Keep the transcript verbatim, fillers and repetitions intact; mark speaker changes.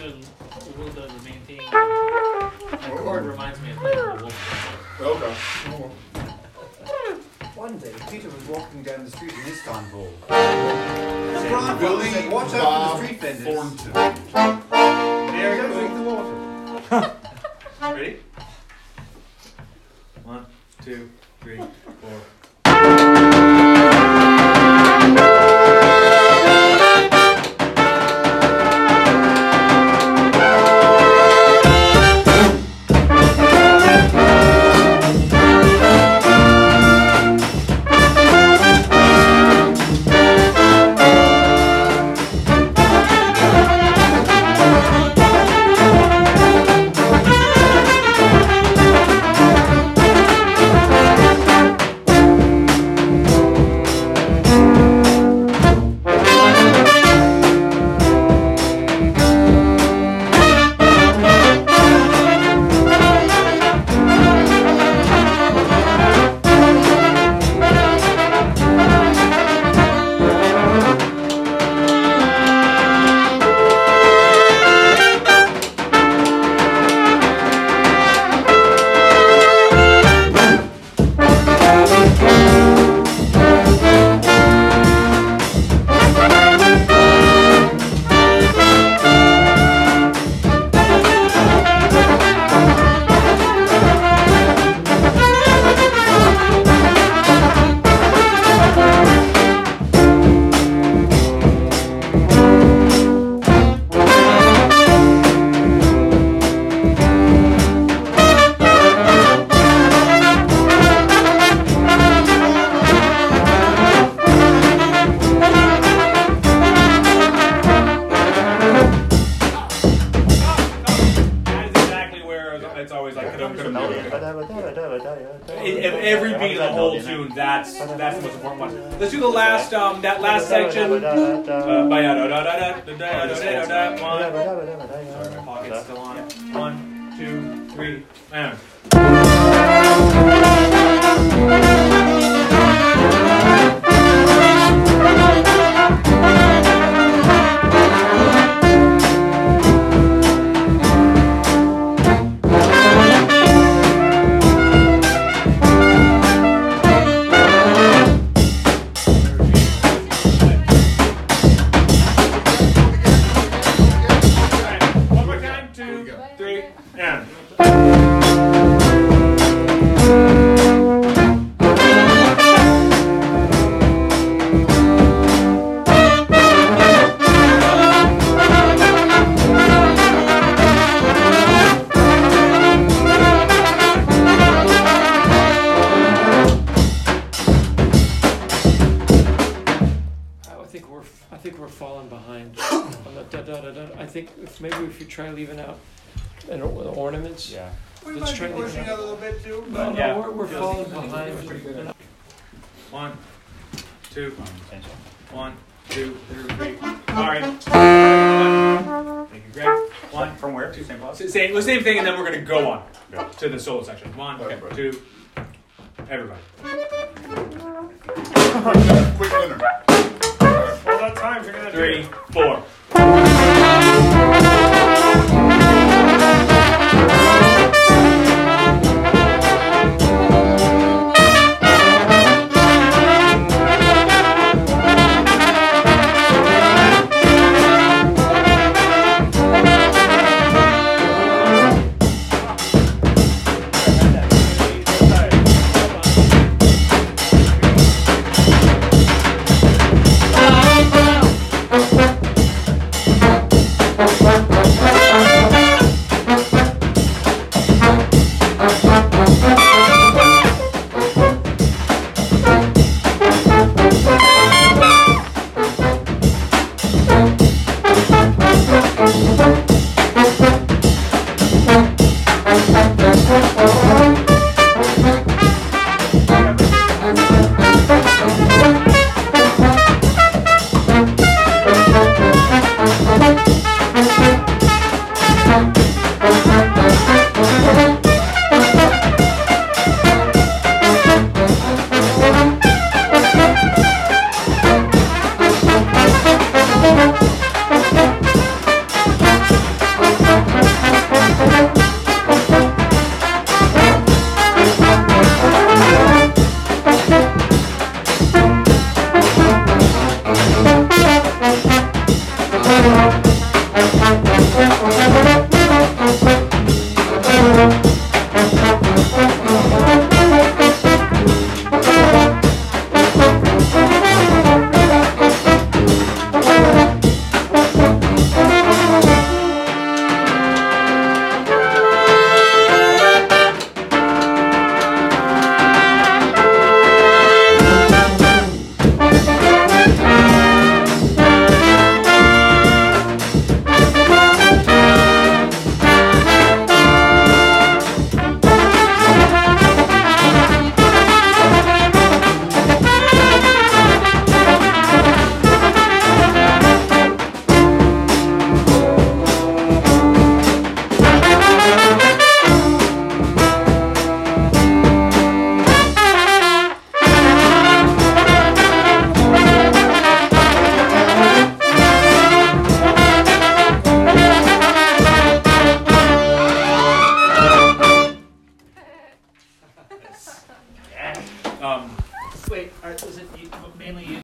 Speaker 1: to Will does the main theme. That chord reminds me of playing the Wolf.
Speaker 2: Okay.
Speaker 3: One day, Peter was walking down the street in Istanbul. His
Speaker 2: Billy
Speaker 3: grandfather said, watch out
Speaker 2: Bob
Speaker 3: for the street vendors.
Speaker 2: Thornton.
Speaker 3: There, don't drink the water.
Speaker 4: Ready? One, two, three, four. Every beat of the whole tune, that's that's the most important one. Let's do the last um that last section. Uh, One. Sorry, my pocket's still on. One, two, three, and.
Speaker 5: Maybe if you try leaving out an ornaments.
Speaker 3: Yeah.
Speaker 2: We
Speaker 5: Let's
Speaker 2: might
Speaker 5: try
Speaker 2: be
Speaker 5: leaving
Speaker 2: pushing
Speaker 5: out.
Speaker 2: a little bit too.
Speaker 5: No, no,
Speaker 4: Yeah.
Speaker 5: we're, we're falling behind.
Speaker 4: One, two, one, two, three. All right. Thank you, Greg. One.
Speaker 3: From where? Two same class?
Speaker 4: Same, same thing, and then we're going to go on to the solo section. One,
Speaker 2: Everybody.
Speaker 4: two, everybody.
Speaker 2: Quick winner.
Speaker 5: All that time,
Speaker 4: Three, four.